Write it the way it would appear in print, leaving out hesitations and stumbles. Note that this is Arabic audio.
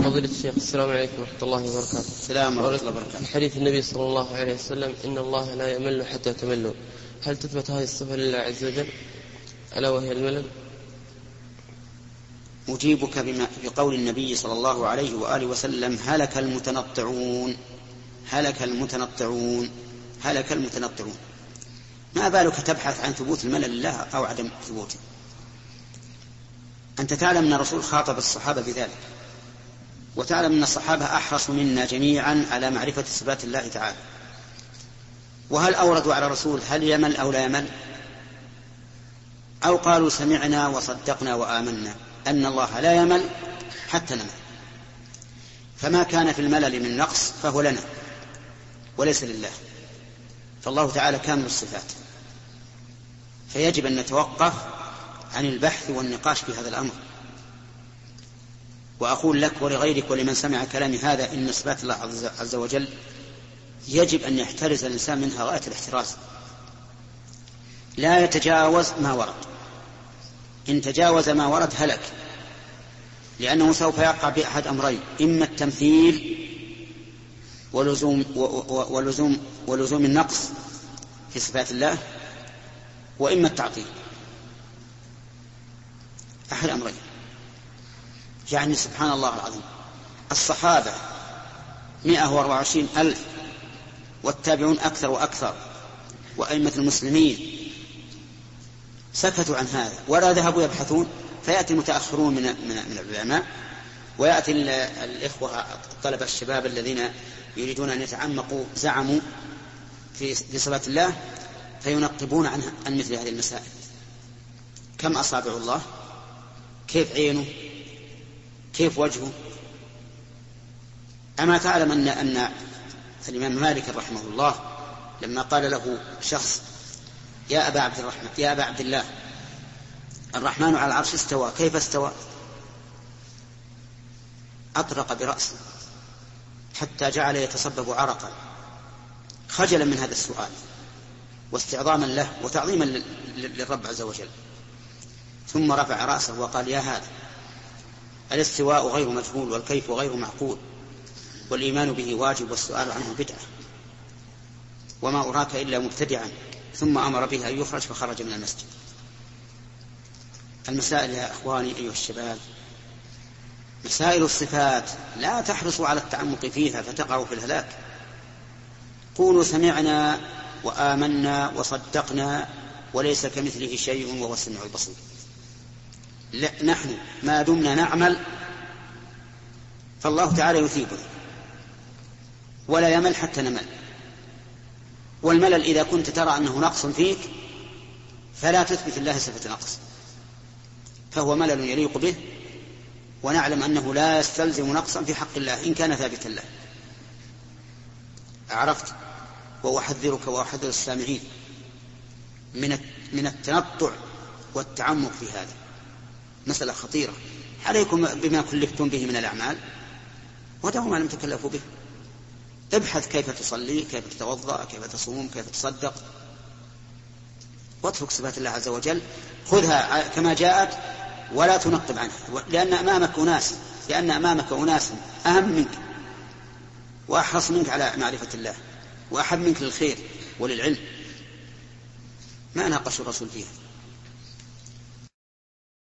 فضيلة الشيخ، السلام عليكم ورحمة الله وبركاته. السلام ورحمة الله وبركاته. حديث النبي صلى الله عليه وسلم إن الله لا يمل حتى تملوا، هل تثبت هذه الصفة لله عز وجل ألا وهي الملل؟ أجيبك بقول النبي صلى الله عليه وآله وسلم: هلك المتنطعون هلك المتنطعون هلك المتنطعون. ما بالك تبحث عن ثبوت الملل لله أو عدم ثبوته؟ أنت تعلم أن الرسول خاطب الصحابة بذلك، وتعلم أن الصحابة أحرص منا جميعا على معرفة صفات الله تعالى. وهل أوردوا على الرسول هل يمل أو لا يمل، أو قالوا سمعنا وصدقنا وآمنا أن الله لا يمل حتى نمل؟ فما كان في الملل من نقص فهو لنا وليس لله، فالله تعالى كامل الصفات، فيجب أن نتوقف عن البحث والنقاش في هذا الأمر. وأقول لك ولغيرك ولمن سمع كلامي هذا إن صفات الله عز وجل يجب أن يحترز الإنسان منها غاية الاحتراز، لا يتجاوز ما ورد. إن تجاوز ما ورد هلك، لأنه سوف يقع بأحد أمرين: إما التمثيل ولزوم النقص في صفات الله، وإما التعطيل. أحد أمرين. يعني سبحان الله العظيم، الصحابة 124,000 والتابعون أكثر وأكثر، وأئمة المسلمين سكتوا عن هذا ولا ذهبوا يبحثون. فيأتي المتأخرون من العلماء، ويأتي الإخوة طلبة الشباب الذين يريدون أن يتعمقوا زعموا في صفات الله، فينقبون عن مثل هذه المسائل. كم أصابع الله؟ كيف عينه؟ كيف وجهه؟ أما تعلم أن الإمام مالك رحمه الله لما قال له شخص: يا أبا عبد الله، الرحمن على العرش استوى، كيف استوى؟ أطرق برأسه حتى جعل يتصبب عرقا، خجلا من هذا السؤال واستعظاما له وتعظيما للرب عز وجل. ثم رفع رأسه وقال: يا هذا، الاستواء غير مجهول والكيف غير معقول، والإيمان به واجب والسؤال عنه بدعة، وما أراك إلا مبتدعا. ثم أمر به أن يخرج فخرج من المسجد. المسائل يا أخواني أيها الشباب، مسائل الصفات لا تحرصوا على التعمق فيها فتقعوا في الهلاك. قولوا سمعنا وآمنا وصدقنا وليس كمثله شيء وهو السميع البصير. نحن ما دمنا نعمل فالله تعالى يثيبنا ولا يمل حتى نمل. والملل إذا كنت ترى أنه نقص فيك فلا تثبت الله صفة نقص، فهو ملل يليق به، ونعلم أنه لا يستلزم نقصا في حق الله إن كان ثابتا له. عرفت؟ وأحذرك وأحذر السامعين من التنطع والتعمق في هذا، مسألة خطيرة. عليكم بما كلفتم به من الأعمال ودعوا ما لم تكلفوا به. ابحث كيف تصلي، كيف تتوضأ، كيف تصوم، كيف تصدق، واترك صفات الله عز وجل، خذها كما جاءت ولا تنقب عنها، لأن أمامك أناس أهم منك وأحرص منك على معرفة الله وأحب منك للخير وللعلم، ما ناقش الرسول فيها.